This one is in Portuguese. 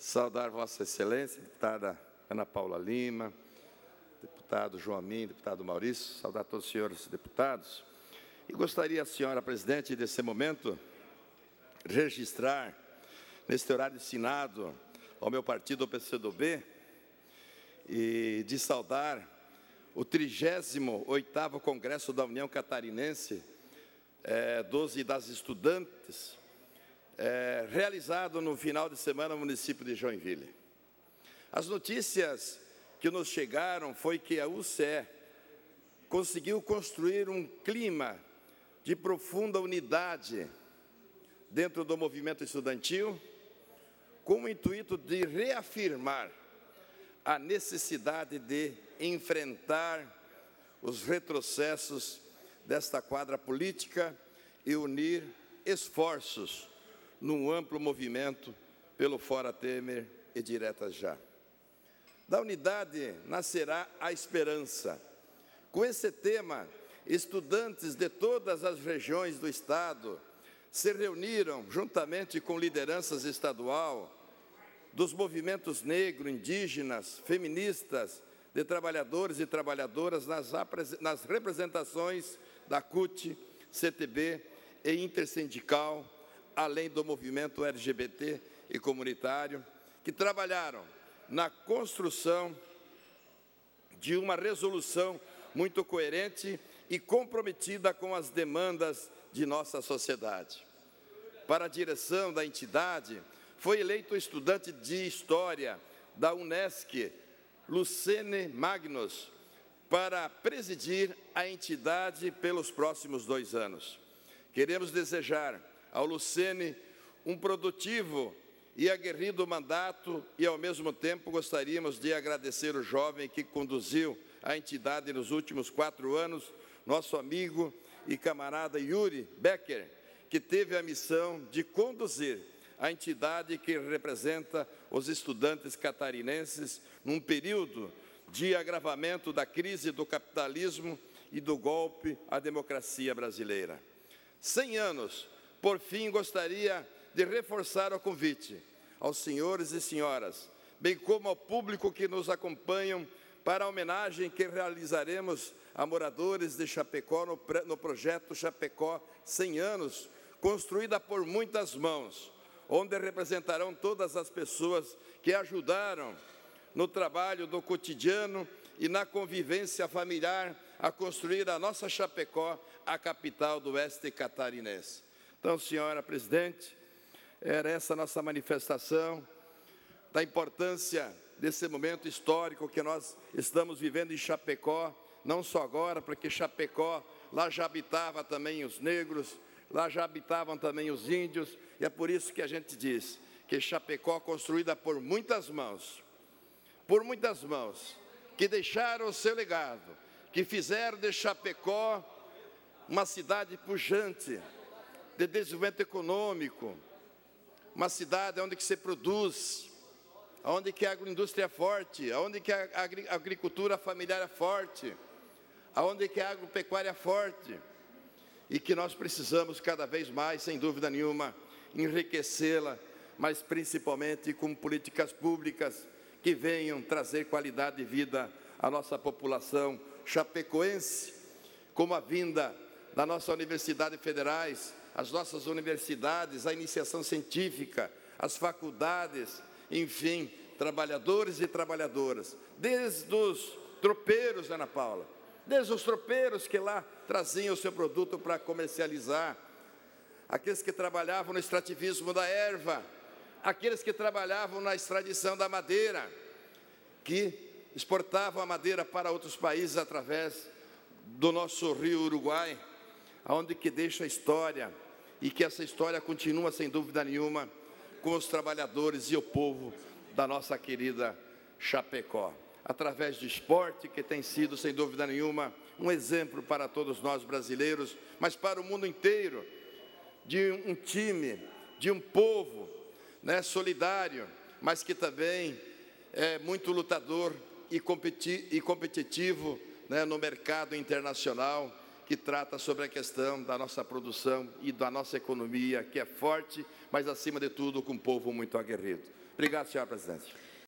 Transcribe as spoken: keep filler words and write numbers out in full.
Saudar Vossa Excelência, deputada Ana Paula Lima, deputado João Amin, deputado Maurício, saudar todos os senhores deputados. E gostaria, senhora presidente, desse momento, registrar, neste horário destinado ao meu partido, o P C do B, e de saudar o trigésimo oitavo Congresso da União Catarinense é, dos e das Estudantes, é, realizado no final de semana no município de Joinville. As notícias que nos chegaram foi que a U C E conseguiu construir um clima de profunda unidade dentro do movimento estudantil, com o intuito de reafirmar a necessidade de enfrentar os retrocessos desta quadra política e unir esforços num amplo movimento pelo Fora Temer e Diretas Já. Da unidade nascerá a esperança. Com esse tema, estudantes de todas as regiões do Estado se reuniram juntamente com lideranças estadual, dos movimentos negro, indígenas, feministas, de trabalhadores e trabalhadoras nas, nas representações da C U T, C T B e intersindical, além do movimento L G B T e comunitário, que trabalharam na construção de uma resolução muito coerente e comprometida com as demandas de nossa sociedade. Para a direção da entidade, foi eleito o estudante de História da Unesc, Lucene Magnus, para presidir a entidade pelos próximos dois anos. Queremos desejar ao Lucene um produtivo e aguerrido mandato e, ao mesmo tempo, gostaríamos de agradecer o jovem que conduziu a entidade nos últimos quatro anos, nosso amigo e camarada Yuri Becker, que teve a missão de conduzir a entidade que representa os estudantes catarinenses num período de agravamento da crise do capitalismo e do golpe à democracia brasileira. Cem anos, por fim, gostaria de reforçar o convite aos senhores e senhoras, bem como ao público que nos acompanham, para a homenagem que realizaremos a moradores de Chapecó no, no projeto Chapecó cem anos, construída por muitas mãos, onde representarão todas as pessoas que ajudaram no trabalho do cotidiano e na convivência familiar a construir a nossa Chapecó, a capital do oeste catarinense. Então, senhora presidente, era essa a nossa manifestação da importância desse momento histórico que nós estamos vivendo em Chapecó, não só agora, porque Chapecó, lá já habitava também os negros, lá já habitavam também os índios, e é por isso que a gente diz que Chapecó, construída por muitas mãos, por muitas mãos, que deixaram o seu legado, que fizeram de Chapecó uma cidade pujante, de desenvolvimento econômico, uma cidade onde que se produz, onde que a agroindústria é forte, onde que a agricultura familiar é forte, onde que a agropecuária é forte, e que nós precisamos cada vez mais, sem dúvida nenhuma, enriquecê-la, mas principalmente com políticas públicas que venham trazer qualidade de vida à nossa população chapecoense, como a vinda da nossa universidade federais, as nossas universidades, a iniciação científica, as faculdades, enfim, trabalhadores e trabalhadoras, desde os tropeiros, Ana Paula, desde os tropeiros que lá traziam o seu produto para comercializar, aqueles que trabalhavam no extrativismo da erva, aqueles que trabalhavam na extradição da madeira, que exportavam a madeira para outros países através do nosso rio Uruguai, onde que deixa a história, e que essa história continua, sem dúvida nenhuma, com os trabalhadores e o povo da nossa querida Chapecó, através do esporte, que tem sido, sem dúvida nenhuma, um exemplo para todos nós brasileiros, mas para o mundo inteiro, de um time, de um povo, né, solidário, mas que também é muito lutador e, competi e competitivo, né, no mercado internacional, que trata sobre a questão da nossa produção e da nossa economia, que é forte, mas, acima de tudo, com um povo muito aguerrido. Obrigado, senhora presidente.